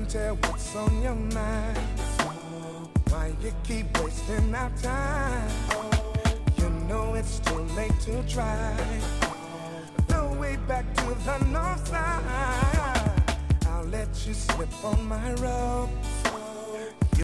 and tell what's on your mind. Why you keep wasting our time? You know it's too late to try. No way back to the north side. I'll let you slip on my rope.